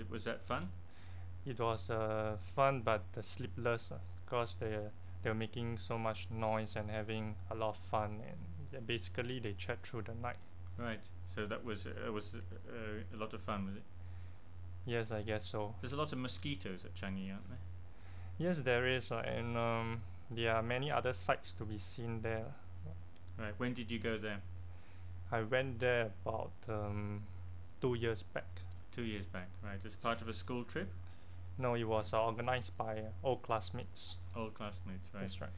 Was that fun? It was fun but sleepless because they were making so much noise and having a lot of fun, and basically they chat through the night. Right. So that was a lot of fun, was it? Yes, I guess so. There's a lot of mosquitoes at Changi, aren't there? Yes, there is, and there are many other sights to be seen there. Right. When did you go there? I went there about 2 years back. 2 years back. Right. As part of a school trip? No, it was organized by old classmates. Old classmates, right? That's right.